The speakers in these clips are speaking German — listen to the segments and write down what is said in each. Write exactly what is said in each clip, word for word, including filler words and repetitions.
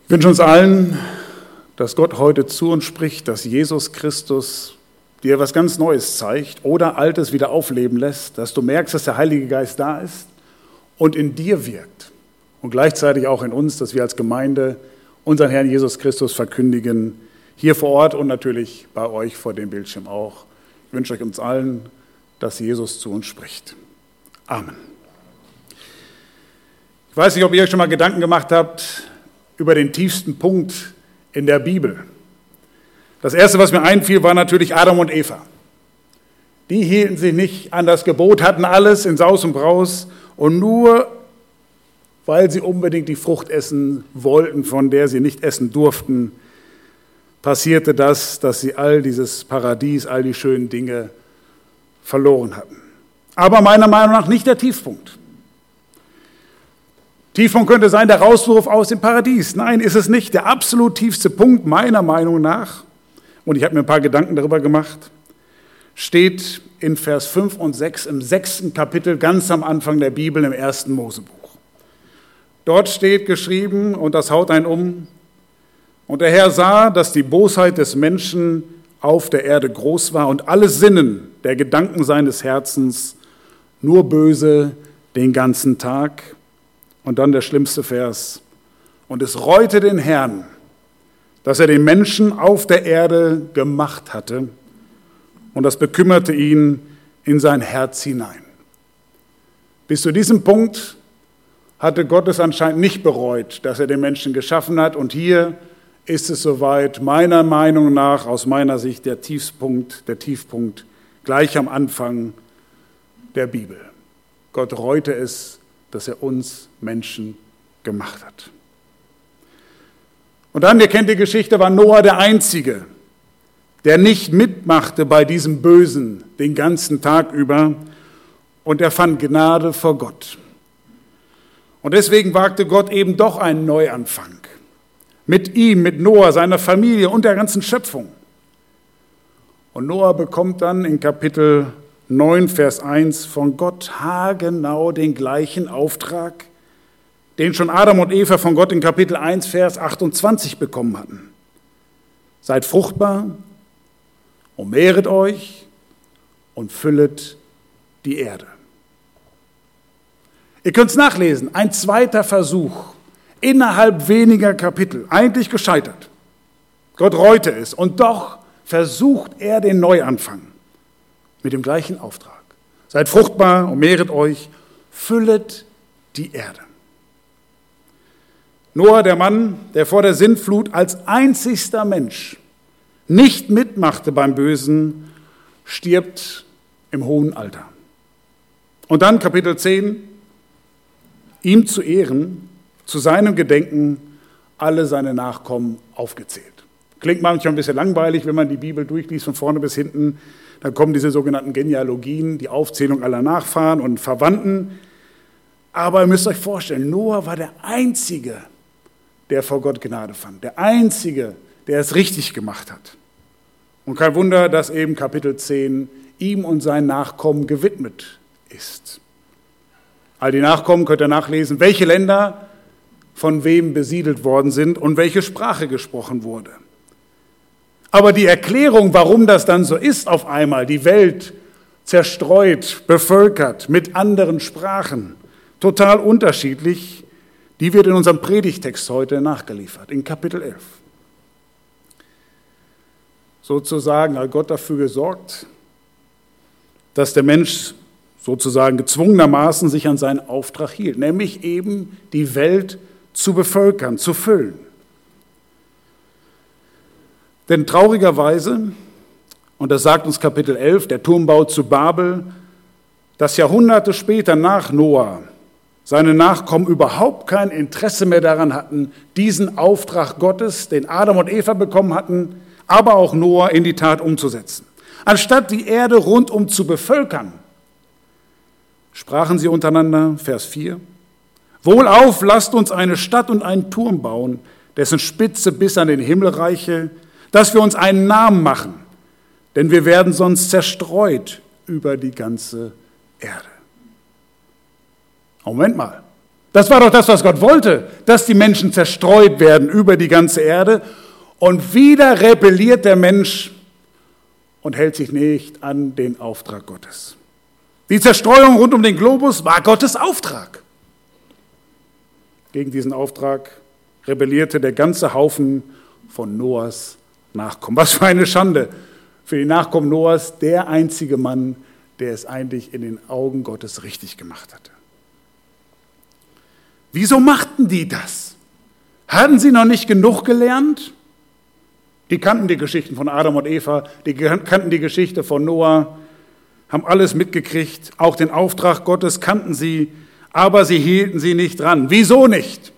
Ich wünsche uns allen, dass Gott heute zu uns spricht, dass Jesus Christus dir etwas ganz Neues zeigt oder Altes wieder aufleben lässt, dass du merkst, dass der Heilige Geist da ist und in dir wirkt und gleichzeitig auch in uns, dass wir als Gemeinde unseren Herrn Jesus Christus verkündigen, hier vor Ort und natürlich bei euch vor dem Bildschirm auch. Ich wünsche euch uns allen, dass Jesus zu uns spricht. Amen. Ich weiß nicht, ob ihr euch schon mal Gedanken gemacht habt über den tiefsten Punkt in der Bibel. Das Erste, was mir einfiel, war natürlich Adam und Eva. Die hielten sich nicht an das Gebot, hatten alles in Saus und Braus und nur weil sie unbedingt die Frucht essen wollten, von der sie nicht essen durften, passierte das, dass sie all dieses Paradies, all die schönen Dinge verloren hatten. Aber meiner Meinung nach nicht der Tiefpunkt. Tiefpunkt könnte sein der Rauswurf aus dem Paradies. Nein, ist es nicht. Der absolut tiefste Punkt meiner Meinung nach, und ich habe mir ein paar Gedanken darüber gemacht, steht in Vers fünf und sechs im sechsten Kapitel, ganz am Anfang der Bibel, im ersten Mosebuch. Dort steht geschrieben, und das haut einen um, und der Herr sah, dass die Bosheit des Menschen auf der Erde groß war und alle Sinnen der Gedanken seines Herzens nur böse den ganzen Tag. Und dann der schlimmste Vers. Und es reute den Herrn, dass er den Menschen auf der Erde gemacht hatte. Und das bekümmerte ihn in sein Herz hinein. Bis zu diesem Punkt hatte Gott es anscheinend nicht bereut, dass er den Menschen geschaffen hat. Und hier ist es soweit, meiner Meinung nach, aus meiner Sicht, der Tiefpunkt, der Tiefpunkt gleich am Anfang der Bibel. Gott reute es, dass er uns Menschen gemacht hat. Und dann, ihr kennt die Geschichte, war Noah der Einzige, der nicht mitmachte bei diesem Bösen den ganzen Tag über, und er fand Gnade vor Gott. Und deswegen wagte Gott eben doch einen Neuanfang. Mit ihm, mit Noah, seiner Familie und der ganzen Schöpfung. Und Noah bekommt dann in Kapitel neun, Vers eins von Gott haargenau den gleichen Auftrag, den schon Adam und Eva von Gott in Kapitel eins, Vers achtundzwanzig bekommen hatten. Seid fruchtbar und mehret euch und füllet die Erde. Ihr könnt es nachlesen, ein zweiter Versuch, innerhalb weniger Kapitel, eigentlich gescheitert. Gott reute es und doch versucht er den Neuanfang. Mit dem gleichen Auftrag. Seid fruchtbar und mehret euch, füllet die Erde. Noah, der Mann, der vor der Sintflut als einzigster Mensch nicht mitmachte beim Bösen, stirbt im hohen Alter. Und dann Kapitel zehn, ihm zu Ehren, zu seinem Gedenken, alle seine Nachkommen aufgezählt. Klingt manchmal ein bisschen langweilig, wenn man die Bibel durchliest von vorne bis hinten. Dann kommen diese sogenannten Genealogien, die Aufzählung aller Nachfahren und Verwandten. Aber ihr müsst euch vorstellen, Noah war der Einzige, der vor Gott Gnade fand. Der Einzige, der es richtig gemacht hat. Und kein Wunder, dass eben Kapitel zehn ihm und seinen Nachkommen gewidmet ist. All die Nachkommen könnt ihr nachlesen, welche Länder von wem besiedelt worden sind und welche Sprache gesprochen wurde. Aber die Erklärung, warum das dann so ist auf einmal, die Welt zerstreut, bevölkert mit anderen Sprachen, total unterschiedlich, die wird in unserem Predigtext heute nachgeliefert, in Kapitel elf. Sozusagen hat Gott dafür gesorgt, dass der Mensch sozusagen gezwungenermaßen sich an seinen Auftrag hielt, nämlich eben die Welt zu bevölkern, zu füllen. Denn traurigerweise, und das sagt uns Kapitel elf, der Turmbau zu Babel, dass Jahrhunderte später nach Noah seine Nachkommen überhaupt kein Interesse mehr daran hatten, diesen Auftrag Gottes, den Adam und Eva bekommen hatten, aber auch Noah in die Tat umzusetzen. Anstatt die Erde rundum zu bevölkern, sprachen sie untereinander, Vers vier, Wohlauf, lasst uns eine Stadt und einen Turm bauen, dessen Spitze bis an den Himmel reiche, dass wir uns einen Namen machen, denn wir werden sonst zerstreut über die ganze Erde. Moment mal, Das war doch das, was Gott wollte, dass die Menschen zerstreut werden über die ganze Erde. Und wieder rebelliert der Mensch und hält sich nicht an den Auftrag Gottes. Die Zerstreuung rund um den Globus war Gottes Auftrag. Gegen diesen Auftrag rebellierte der ganze Haufen von Noahs Nachkommen. Was für eine Schande für die Nachkommen Noahs, der einzige Mann, der es eigentlich in den Augen Gottes richtig gemacht hatte. Wieso machten die das? Hatten sie noch nicht genug gelernt? Die kannten die Geschichten von Adam und Eva, die kannten die Geschichte von Noah, haben alles mitgekriegt, auch den Auftrag Gottes kannten sie, aber sie hielten sie nicht dran. Wieso nicht?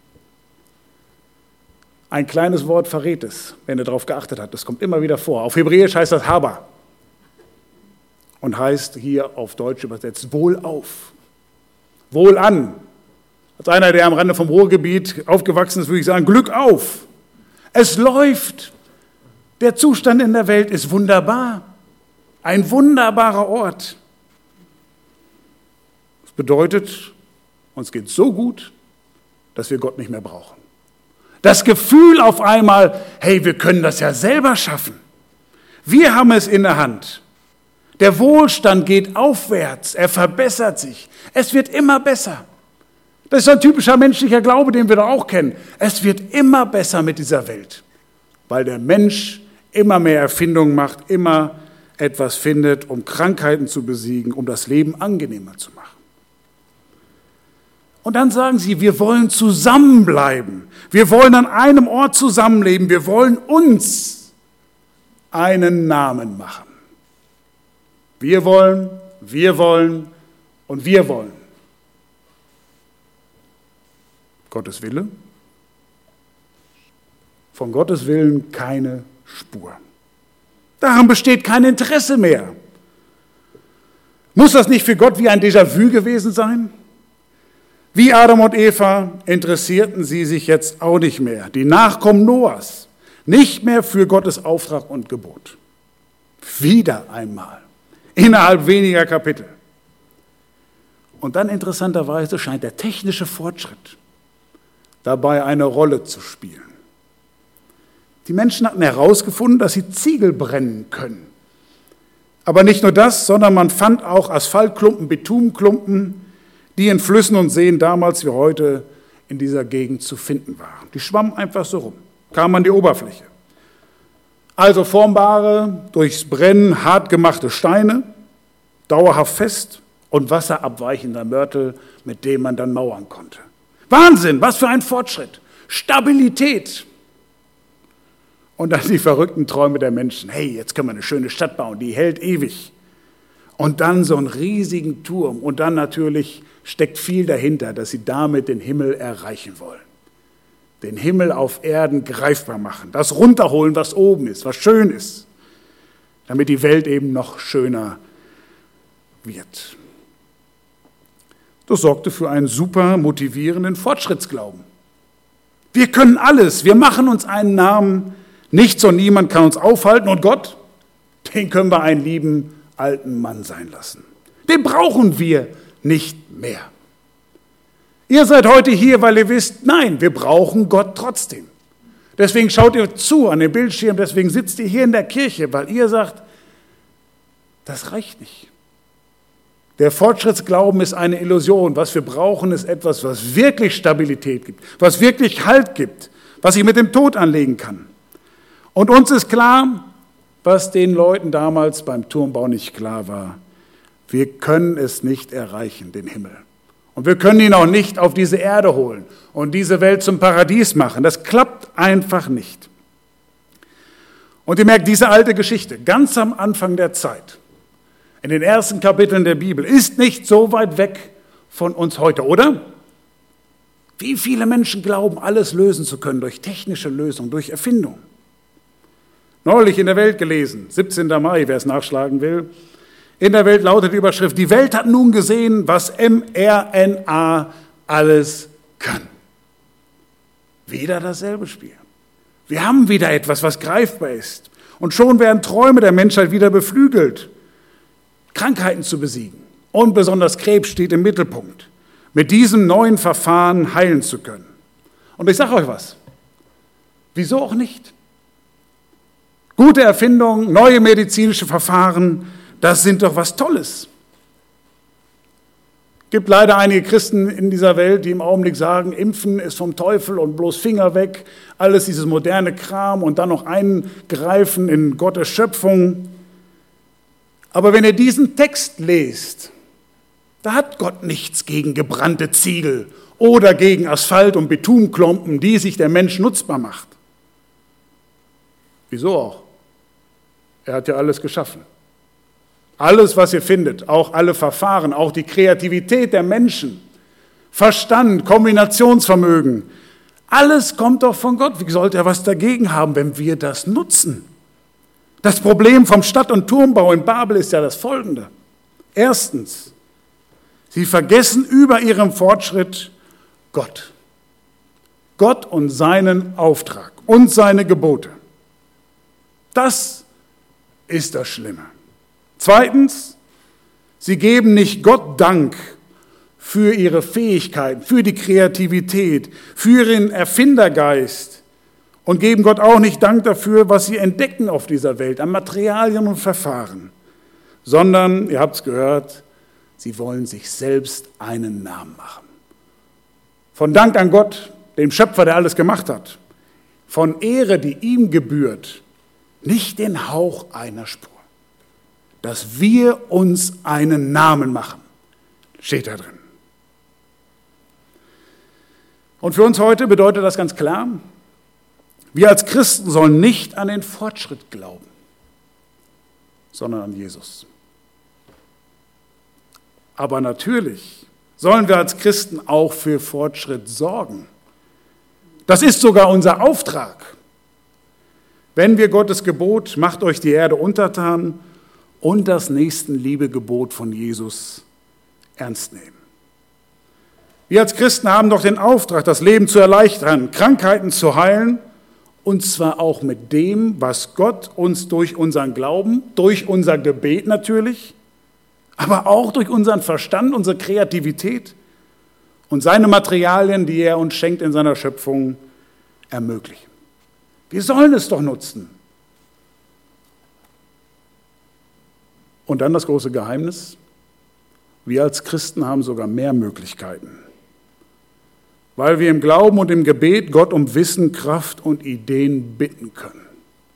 Ein kleines Wort verrät es, wenn ihr darauf geachtet habt. Das kommt immer wieder vor. Auf Hebräisch heißt das Haba und heißt hier auf Deutsch übersetzt wohlauf, wohlan. Als einer, der am Rande vom Ruhrgebiet aufgewachsen ist, würde ich sagen, Glück auf. Es läuft. Der Zustand in der Welt ist wunderbar. Ein wunderbarer Ort. Das bedeutet, uns geht so gut, dass wir Gott nicht mehr brauchen. Das Gefühl auf einmal, hey, wir können das ja selber schaffen. Wir haben es in der Hand. Der Wohlstand geht aufwärts, er verbessert sich. Es wird immer besser. Das ist ein typischer menschlicher Glaube, den wir doch auch kennen. Es wird immer besser mit dieser Welt, weil der Mensch immer mehr Erfindungen macht, immer etwas findet, um Krankheiten zu besiegen, um das Leben angenehmer zu machen. Und dann sagen sie, wir wollen zusammenbleiben. Wir wollen an einem Ort zusammenleben. Wir wollen uns einen Namen machen. Wir wollen, wir wollen und wir wollen. Gottes Wille? Von Gottes Willen keine Spur. Daran besteht kein Interesse mehr. Muss das nicht für Gott wie ein Déjà-vu gewesen sein? Wie Adam und Eva interessierten sie sich jetzt auch nicht mehr. Die Nachkommen Noahs, nicht mehr für Gottes Auftrag und Gebot. Wieder einmal, innerhalb weniger Kapitel. Und dann interessanterweise scheint der technische Fortschritt dabei eine Rolle zu spielen. Die Menschen hatten herausgefunden, dass sie Ziegel brennen können. Aber nicht nur das, sondern man fand auch Asphaltklumpen, Bitumenklumpen, die in Flüssen und Seen damals wie heute in dieser Gegend zu finden waren. Die schwammen einfach so rum, kamen an die Oberfläche. Also formbare, durchs Brennen hart gemachte Steine, dauerhaft fest und wasserabweichender Mörtel, mit dem man dann mauern konnte. Wahnsinn, was für ein Fortschritt. Stabilität. Und dann die verrückten Träume der Menschen. Hey, jetzt können wir eine schöne Stadt bauen, die hält ewig. Und dann so einen riesigen Turm. Und dann natürlich steckt viel dahinter, dass sie damit den Himmel erreichen wollen. Den Himmel auf Erden greifbar machen. Das runterholen, was oben ist, was schön ist. Damit die Welt eben noch schöner wird. Das sorgte für einen super motivierenden Fortschrittsglauben. Wir können alles, wir machen uns einen Namen, nichts und niemand kann uns aufhalten und Gott, den können wir einen lieben alten Mann sein lassen. Den brauchen wir nicht mehr. Ihr seid heute hier, weil ihr wisst, nein, wir brauchen Gott trotzdem. Deswegen schaut ihr zu an den Bildschirm, deswegen sitzt ihr hier in der Kirche, weil ihr sagt, das reicht nicht. Der Fortschrittsglauben ist eine Illusion. Was wir brauchen, ist etwas, was wirklich Stabilität gibt, was wirklich Halt gibt, was ich mit dem Tod anlegen kann. Und uns ist klar, was den Leuten damals beim Turmbau nicht klar war. Wir können es nicht erreichen, den Himmel. Und wir können ihn auch nicht auf diese Erde holen und diese Welt zum Paradies machen. Das klappt einfach nicht. Und ihr merkt, diese alte Geschichte, ganz am Anfang der Zeit, in den ersten Kapiteln der Bibel, ist nicht so weit weg von uns heute, oder? Wie viele Menschen glauben, alles lösen zu können durch technische Lösungen, durch Erfindung. Neulich in der Welt gelesen, siebzehnten Mai, wer es nachschlagen will. In der Welt lautet die Überschrift, die Welt hat nun gesehen, was mRNA alles kann. Wieder dasselbe Spiel. Wir haben wieder etwas, was greifbar ist. Und schon werden Träume der Menschheit wieder beflügelt, Krankheiten zu besiegen. Und besonders Krebs steht im Mittelpunkt. mit diesem neuen Verfahren heilen zu können. Und ich sage euch was, wieso auch nicht? Gute Erfindungen, neue medizinische Verfahren, das sind doch was Tolles. Es gibt leider einige Christen in dieser Welt, die im Augenblick sagen, Impfen ist vom Teufel und bloß Finger weg, alles dieses moderne Kram und dann noch eingreifen in Gottes Schöpfung. Aber wenn ihr diesen Text lest, da hat Gott nichts gegen gebrannte Ziegel oder gegen Asphalt und Betonklumpen, die sich der Mensch nutzbar macht. Wieso auch? Er hat ja alles geschaffen. Alles, was ihr findet, auch alle Verfahren, auch die Kreativität der Menschen, Verstand, Kombinationsvermögen, alles kommt doch von Gott. Wie sollte er was dagegen haben, wenn wir das nutzen? Das Problem vom Stadt- und Turmbau in Babel ist ja das folgende. Erstens, sie vergessen über ihrem Fortschritt Gott. Gott und seinen Auftrag und seine Gebote. Das ist das Schlimme. Zweitens, sie geben nicht Gott Dank für ihre Fähigkeiten, für die Kreativität, für ihren Erfindergeist und geben Gott auch nicht Dank dafür, was sie entdecken auf dieser Welt, an Materialien und Verfahren, sondern, ihr habt es gehört, sie wollen sich selbst einen Namen machen. Von Dank an Gott, dem Schöpfer, der alles gemacht hat, von Ehre, die ihm gebührt, nicht den Hauch einer Spur. Dass wir uns einen Namen machen, steht da drin. Und für uns heute bedeutet das ganz klar, wir als Christen sollen nicht an den Fortschritt glauben, sondern an Jesus. Aber natürlich sollen wir als Christen auch für Fortschritt sorgen. Das ist sogar unser Auftrag. Wenn wir Gottes Gebot, macht euch die Erde untertan, und das Nächstenliebegebot von Jesus ernst nehmen. Wir als Christen haben doch den Auftrag, das Leben zu erleichtern, Krankheiten zu heilen, und zwar auch mit dem, was Gott uns durch unseren Glauben, durch unser Gebet natürlich, aber auch durch unseren Verstand, unsere Kreativität und seine Materialien, die er uns schenkt in seiner Schöpfung, ermöglichen. Wir sollen es doch nutzen. Und dann das große Geheimnis, wir als Christen haben sogar mehr Möglichkeiten, weil wir im Glauben und im Gebet Gott um Wissen, Kraft und Ideen bitten können.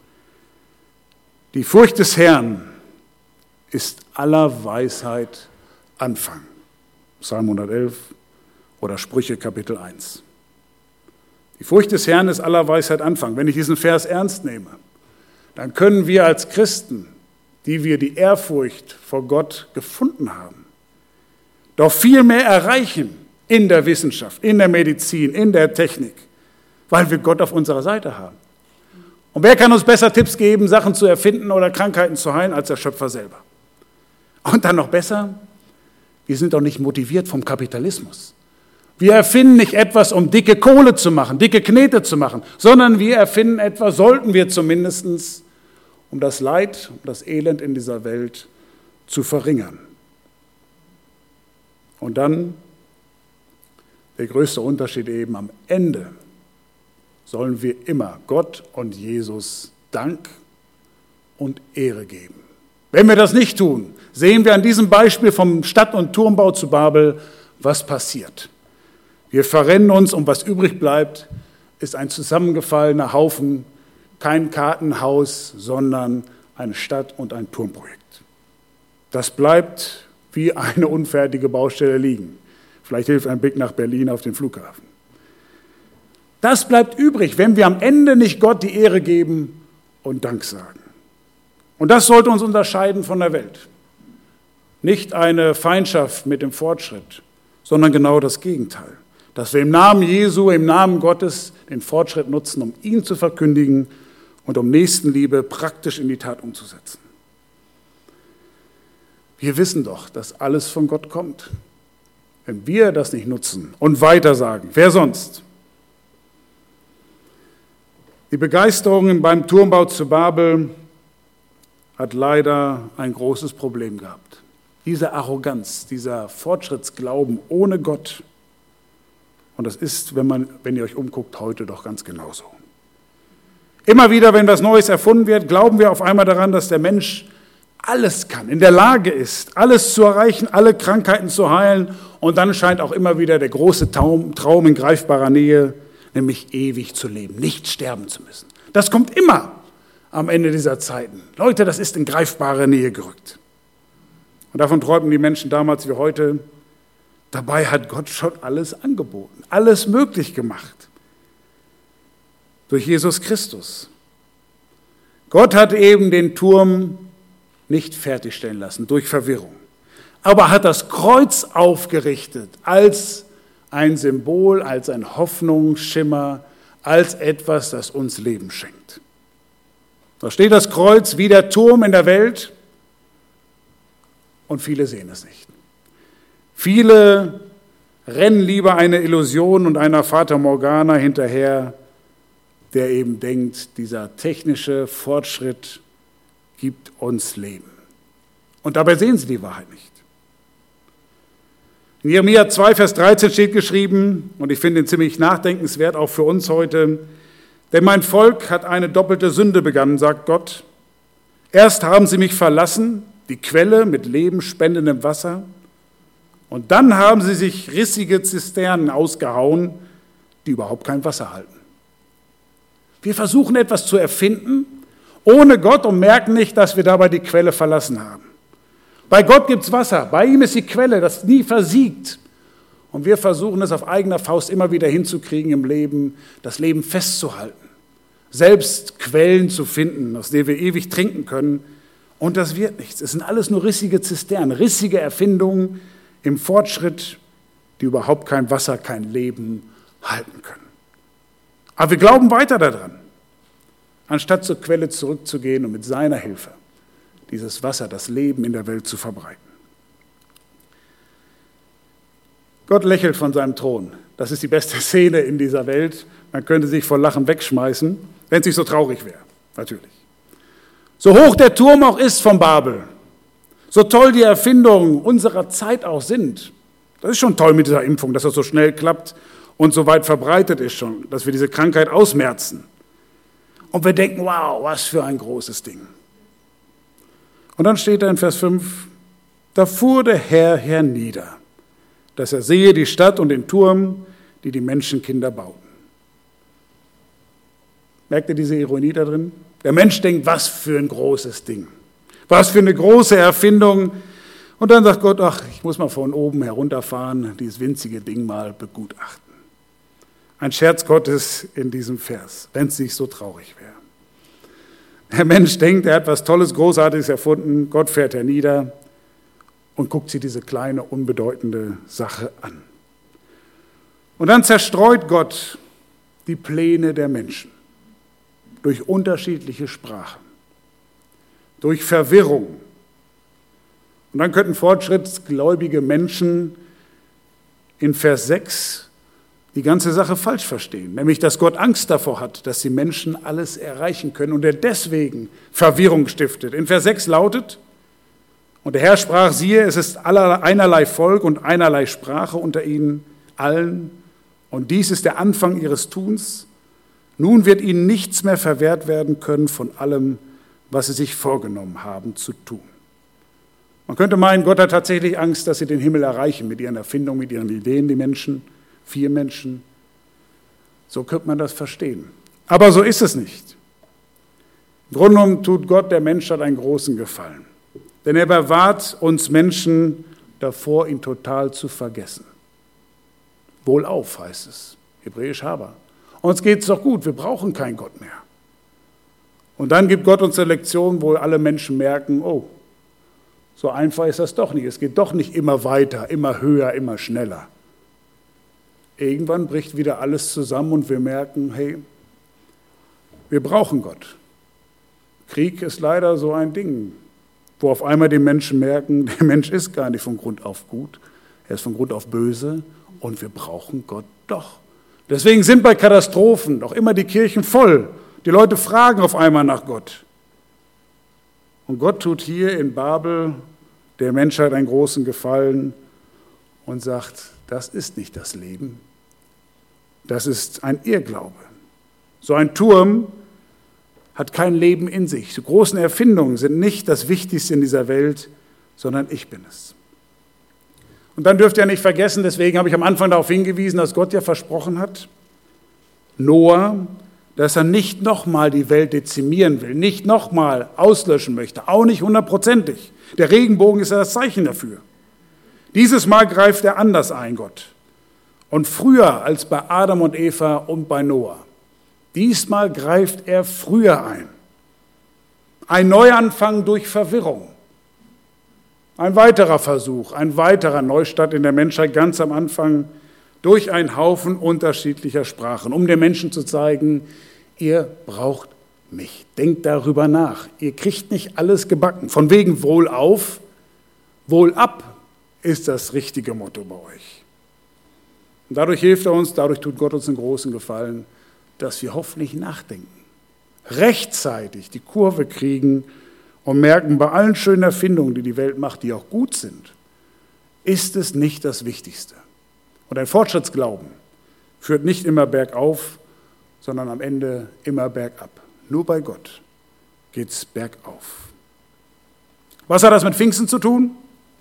Die Furcht des Herrn ist aller Weisheit Anfang. Psalm hundertelf oder Sprüche Kapitel eins. Die Furcht des Herrn ist aller Weisheit Anfang. Wenn ich diesen Vers ernst nehme, dann können wir als Christen, die wir die Ehrfurcht vor Gott gefunden haben, doch viel mehr erreichen in der Wissenschaft, in der Medizin, in der Technik, weil wir Gott auf unserer Seite haben. Und wer kann uns besser Tipps geben, Sachen zu erfinden oder Krankheiten zu heilen, als der Schöpfer selber? Und dann noch besser, wir sind doch nicht motiviert vom Kapitalismus. Wir erfinden nicht etwas, um dicke Kohle zu machen, dicke Knete zu machen, sondern wir erfinden etwas, sollten wir zumindest, um das Leid, um das Elend in dieser Welt zu verringern. Und dann der größte Unterschied eben am Ende sollen wir immer Gott und Jesus Dank und Ehre geben. Wenn wir das nicht tun, sehen wir an diesem Beispiel vom Stadt- und Turmbau zu Babel, was passiert. Wir verrennen uns und was übrig bleibt, ist ein zusammengefallener Haufen, kein Kartenhaus, sondern eine Stadt- und ein Turmprojekt. Das bleibt wie eine unfertige Baustelle liegen. Vielleicht hilft ein Blick nach Berlin auf den Flughafen. Das bleibt übrig, wenn wir am Ende nicht Gott die Ehre geben und Dank sagen. Und das sollte uns unterscheiden von der Welt. Nicht eine Feindschaft mit dem Fortschritt, sondern genau das Gegenteil. Dass wir im Namen Jesu, im Namen Gottes den Fortschritt nutzen, um ihn zu verkündigen und um Nächstenliebe praktisch in die Tat umzusetzen. Wir wissen doch, dass alles von Gott kommt. Wenn wir das nicht nutzen und weitersagen, wer sonst? Die Begeisterung beim Turmbau zu Babel hat leider ein großes Problem gehabt. Diese Arroganz, dieser Fortschrittsglauben ohne Gott Und das ist, wenn, man, wenn ihr euch umguckt, heute doch ganz genauso. Immer wieder, wenn was Neues erfunden wird, glauben wir auf einmal daran, dass der Mensch alles kann, in der Lage ist, alles zu erreichen, alle Krankheiten zu heilen. Und dann scheint auch immer wieder der große Traum, Traum in greifbarer Nähe, nämlich ewig zu leben, nicht sterben zu müssen. Das kommt immer am Ende dieser Zeiten. Leute, das ist in greifbare Nähe gerückt. Und davon träumten die Menschen damals wie heute. Dabei hat Gott schon alles angeboten, alles möglich gemacht. Durch Jesus Christus. Gott hat eben den Turm nicht fertigstellen lassen durch Verwirrung, aber hat das Kreuz aufgerichtet als ein Symbol, als ein Hoffnungsschimmer, als etwas, das uns Leben schenkt. Da steht das Kreuz wie der Turm in der Welt und viele sehen es nicht. Viele rennen lieber einer Illusion und einer Fata Morgana hinterher, der eben denkt, dieser technische Fortschritt gibt uns Leben. Und dabei sehen sie die Wahrheit nicht. In Jeremia zwei, Vers dreizehn steht geschrieben, und ich finde ihn ziemlich nachdenkenswert, auch für uns heute, denn mein Volk hat eine doppelte Sünde begangen, sagt Gott. Erst haben sie mich verlassen, die Quelle mit lebenspendendem Wasser, und dann haben sie sich rissige Zisternen ausgehauen, die überhaupt kein Wasser halten. Wir versuchen etwas zu erfinden, ohne Gott, und merken nicht, dass wir dabei die Quelle verlassen haben. Bei Gott gibt es Wasser, bei ihm ist die Quelle, das nie versiegt. Und wir versuchen es auf eigener Faust immer wieder hinzukriegen im Leben, das Leben festzuhalten, selbst Quellen zu finden, aus denen wir ewig trinken können. Und das wird nichts. Es sind alles nur rissige Zisternen, rissige Erfindungen im Fortschritt, die überhaupt kein Wasser, kein Leben halten können. Aber wir glauben weiter daran, anstatt zur Quelle zurückzugehen und mit seiner Hilfe dieses Wasser, das Leben in der Welt zu verbreiten. Gott lächelt von seinem Thron. Das ist die beste Szene in dieser Welt. Man könnte sich vor Lachen wegschmeißen, wenn es nicht so traurig wäre, natürlich. So hoch der Turm auch ist von Babel, so toll die Erfindungen unserer Zeit auch sind, das ist schon toll mit dieser Impfung, dass das so schnell klappt und so weit verbreitet ist schon, dass wir diese Krankheit ausmerzen. Und wir denken, wow, was für ein großes Ding. Und dann steht da in Vers fünf, da fuhr der Herr hernieder, dass er sehe die Stadt und den Turm, die die Menschenkinder bauten. Merkt ihr diese Ironie da drin? Der Mensch denkt, was für ein großes Ding, was für eine große Erfindung. Und dann sagt Gott, ach, ich muss mal von oben herunterfahren, dieses winzige Ding mal begutachten. Ein Scherz Gottes in diesem Vers, wenn es nicht so traurig wäre. Der Mensch denkt, er hat was Tolles, Großartiges erfunden, Gott fährt hernieder und guckt sich diese kleine, unbedeutende Sache an. Und dann zerstreut Gott die Pläne der Menschen durch unterschiedliche Sprachen, durch Verwirrung. Und dann könnten fortschrittsgläubige Menschen in Vers sechs die ganze Sache falsch verstehen, nämlich dass Gott Angst davor hat, dass die Menschen alles erreichen können und er deswegen Verwirrung stiftet. In Vers sechs lautet, und der Herr sprach, siehe, es ist einerlei Volk und einerlei Sprache unter ihnen allen, und dies ist der Anfang ihres Tuns. Nun wird ihnen nichts mehr verwehrt werden können von allem, was sie sich vorgenommen haben zu tun. Man könnte meinen, Gott hat tatsächlich Angst, dass sie den Himmel erreichen mit ihren Erfindungen, mit ihren Ideen, die Menschen, vier Menschen. So könnte man das verstehen. Aber so ist es nicht. Im Grunde genommen tut Gott der Menschheit einen großen Gefallen. Denn er bewahrt uns Menschen davor, ihn total zu vergessen. Wohlauf heißt es, hebräisch Haba. Uns geht es doch gut, wir brauchen keinen Gott mehr. Und dann gibt Gott uns eine Lektion, wo alle Menschen merken, oh, so einfach ist das doch nicht. Es geht doch nicht immer weiter, immer höher, immer schneller. Irgendwann bricht wieder alles zusammen und wir merken, hey, wir brauchen Gott. Krieg ist leider so ein Ding, wo auf einmal die Menschen merken, der Mensch ist gar nicht von Grund auf gut, er ist von Grund auf böse und wir brauchen Gott doch. Deswegen sind bei Katastrophen doch immer die Kirchen voll. Die Leute fragen auf einmal nach Gott. Und Gott tut hier in Babel der Menschheit einen großen Gefallen und sagt, das ist nicht das Leben. Das ist ein Irrglaube. So ein Turm hat kein Leben in sich. Die großen Erfindungen sind nicht das Wichtigste in dieser Welt, sondern ich bin es. Und dann dürft ihr nicht vergessen, deswegen habe ich am Anfang darauf hingewiesen, dass Gott ja versprochen hat, Noah, dass er nicht nochmal die Welt dezimieren will, nicht nochmal auslöschen möchte, auch nicht hundertprozentig. Der Regenbogen ist ja das Zeichen dafür. Dieses Mal greift er anders ein, Gott. Und früher als bei Adam und Eva und bei Noah. Diesmal greift er früher ein. Ein Neuanfang durch Verwirrung. Ein weiterer Versuch, ein weiterer Neustart in der Menschheit ganz am Anfang durch einen Haufen unterschiedlicher Sprachen, um den Menschen zu zeigen, ihr braucht mich. Denkt darüber nach. Ihr kriegt nicht alles gebacken. Von wegen wohlauf, wohlab ist das richtige Motto bei euch. Und dadurch hilft er uns, dadurch tut Gott uns einen großen Gefallen, dass wir hoffentlich nachdenken, rechtzeitig die Kurve kriegen und merken, bei allen schönen Erfindungen, die die Welt macht, die auch gut sind, ist es nicht das Wichtigste. Und ein Fortschrittsglauben führt nicht immer bergauf, sondern am Ende immer bergab. Nur bei Gott geht es bergauf. Was hat das mit Pfingsten zu tun?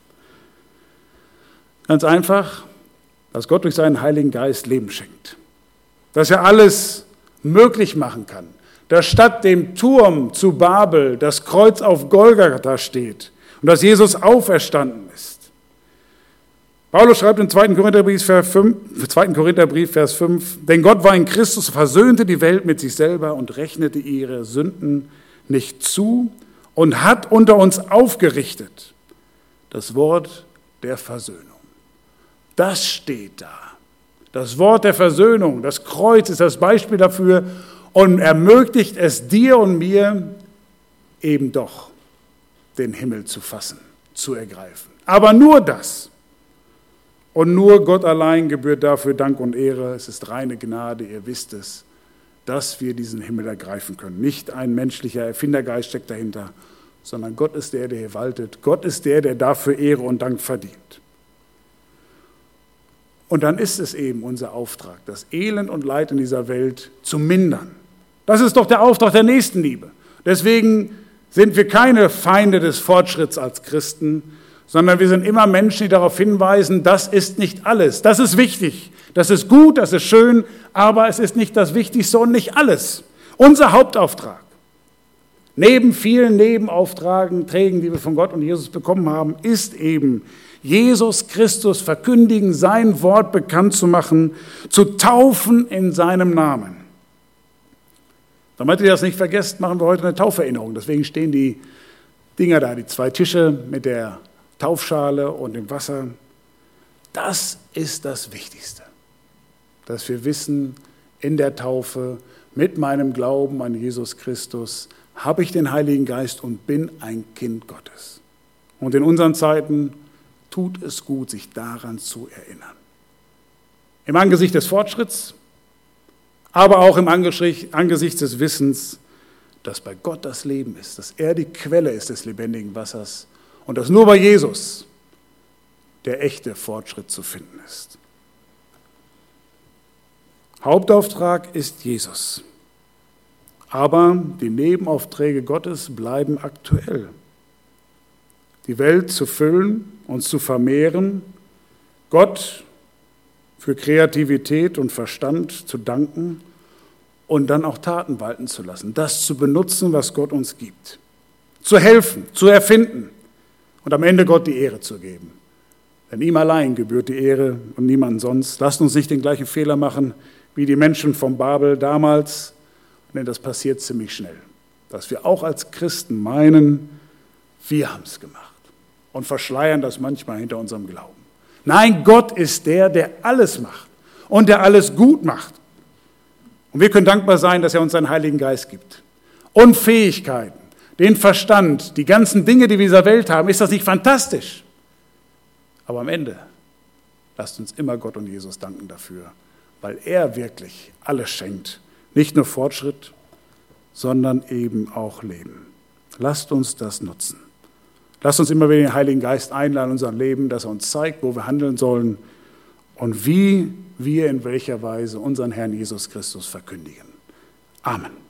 Ganz einfach, dass Gott durch seinen Heiligen Geist Leben schenkt. Dass er alles möglich machen kann. Dass statt dem Turm zu Babel das Kreuz auf Golgatha steht und dass Jesus auferstanden ist. Paulus schreibt im zweiten Korintherbrief, Vers fünf, zweiten Korintherbrief, Vers fünf, denn Gott war in Christus, versöhnte die Welt mit sich selber und rechnete ihre Sünden nicht zu und hat unter uns aufgerichtet das Wort der Versöhnung. Das steht da. Das Wort der Versöhnung, das Kreuz ist das Beispiel dafür und ermöglicht es dir und mir eben doch, den Himmel zu fassen, zu ergreifen. Aber nur das. Und nur Gott allein gebührt dafür Dank und Ehre. Es ist reine Gnade, ihr wisst es, dass wir diesen Himmel ergreifen können. Nicht ein menschlicher Erfindergeist steckt dahinter, sondern Gott ist der, der hier waltet. Gott ist der, der dafür Ehre und Dank verdient. Und dann ist es eben unser Auftrag, das Elend und Leid in dieser Welt zu mindern. Das ist doch der Auftrag der Nächstenliebe. Deswegen sind wir keine Feinde des Fortschritts als Christen, sondern wir sind immer Menschen, die darauf hinweisen, das ist nicht alles. Das ist wichtig, das ist gut, das ist schön, aber es ist nicht das Wichtigste und nicht alles. Unser Hauptauftrag, neben vielen Nebenaufträgen, Trägen, die wir von Gott und Jesus bekommen haben, ist eben, Jesus Christus verkündigen, sein Wort bekannt zu machen, zu taufen in seinem Namen. Damit ihr das nicht vergesst, machen wir heute eine Tauferinnerung. Deswegen stehen die Dinger da, die zwei Tische mit der Taufschale und dem Wasser. Das ist das Wichtigste, dass wir wissen, in der Taufe, mit meinem Glauben an Jesus Christus, habe ich den Heiligen Geist und bin ein Kind Gottes. Und in unseren Zeiten tut es gut, sich daran zu erinnern. Im Angesicht des Fortschritts, aber auch im Angesicht des Wissens, dass bei Gott das Leben ist, dass er die Quelle ist des lebendigen Wassers und dass nur bei Jesus der echte Fortschritt zu finden ist. Hauptauftrag ist Jesus, aber die Nebenaufträge Gottes bleiben aktuell. Die Welt zu füllen, uns zu vermehren, Gott für Kreativität und Verstand zu danken und dann auch Taten walten zu lassen, das zu benutzen, was Gott uns gibt, zu helfen, zu erfinden und am Ende Gott die Ehre zu geben. Denn ihm allein gebührt die Ehre und niemand sonst. Lasst uns nicht den gleichen Fehler machen wie die Menschen von Babel damals, denn das passiert ziemlich schnell, dass wir auch als Christen meinen, wir haben es gemacht und verschleiern das manchmal hinter unserem Glauben. Nein, Gott ist der, der alles macht und der alles gut macht. Und wir können dankbar sein, dass er uns seinen Heiligen Geist gibt und Fähigkeiten, den Verstand, die ganzen Dinge, die wir in dieser Welt haben. Ist das nicht fantastisch? Aber am Ende lasst uns immer Gott und Jesus danken dafür, weil er wirklich alles schenkt. Nicht nur Fortschritt, sondern eben auch Leben. Lasst uns das nutzen. Lasst uns immer wieder den Heiligen Geist einladen in unser Leben, dass er uns zeigt, wo wir handeln sollen und wie wir in welcher Weise unseren Herrn Jesus Christus verkündigen. Amen.